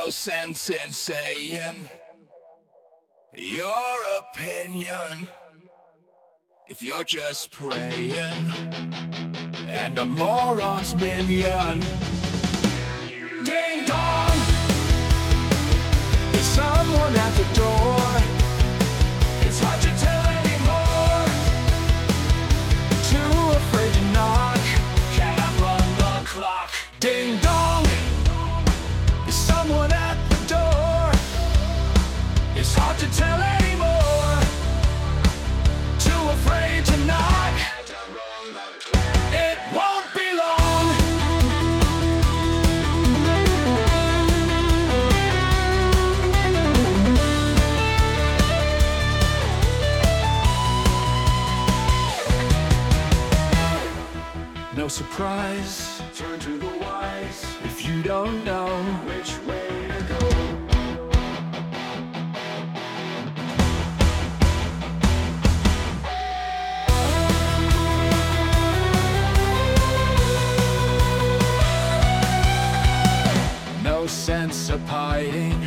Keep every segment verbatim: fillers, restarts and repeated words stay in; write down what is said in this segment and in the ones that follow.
no sense in saying your opinion if you're just praying and a moron's minion. Ding dong, there's someone at the door. It's hard to tell anymore. Too afraid to knock, can't run the clock. Ding dong, there's someone at the door. It's hard to tell anymore. Too afraid to knock, it won't be long. No surprise, turn to the wise if you don't know which way to go. No sense of hiding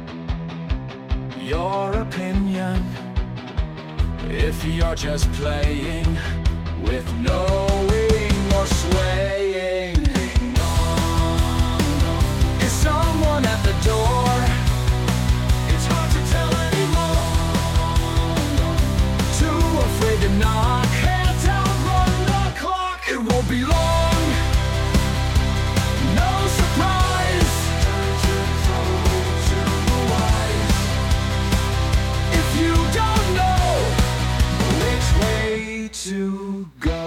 your opinion if you're just playing with knowing or swaying. Is someone at the door? It's hard to tell anymore. Too afraid to knock, can't outrun the clock. It won't be long. No surprise, to the wise. If you don't know which way to go.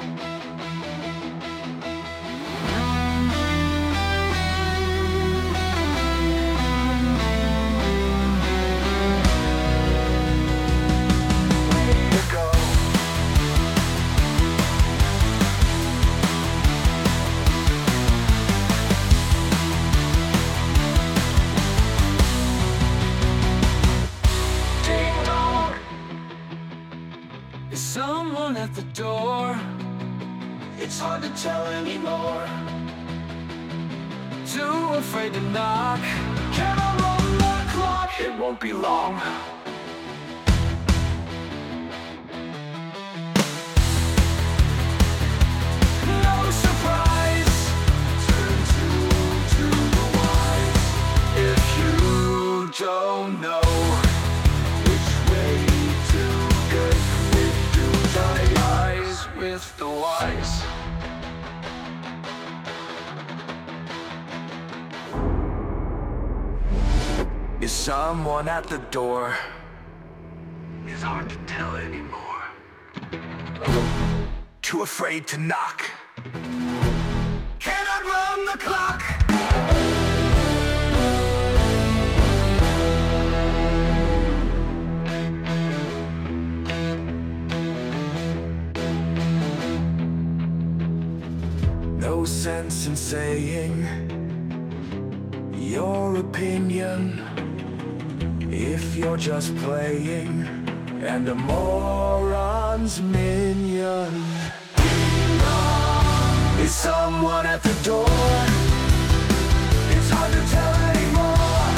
Is someone at the door? It's hard to tell anymore. Too afraid to knock, can I run the clock? It won't be long. No surprise, turn to, to the wise if you don't know which way to go. Eyes with the wise. Is someone at the door? It's hard to tell anymore. Too afraid to knock, cannot run the clock. No sense in saying your opinion if you're just playing and a moron's minion. Is someone at the door? It's hard to tell anymore.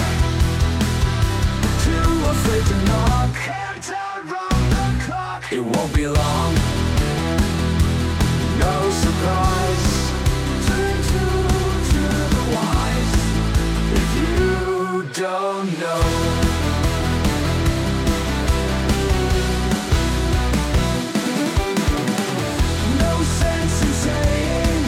Too afraid to knock, can't outrun the clock. It won't be long. No surprise, don't know. No sense in saying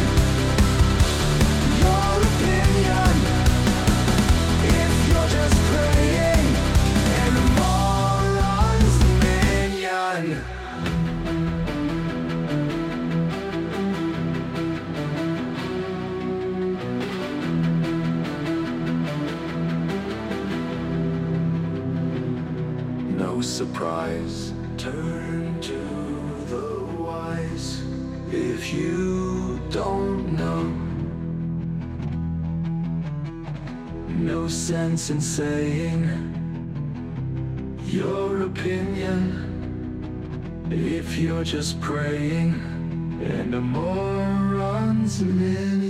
your opinion if you're just praying and a moron's minion. No surprise, turn to the wise if you don't know. No sense in saying your opinion if you're just praying and a moron's minion.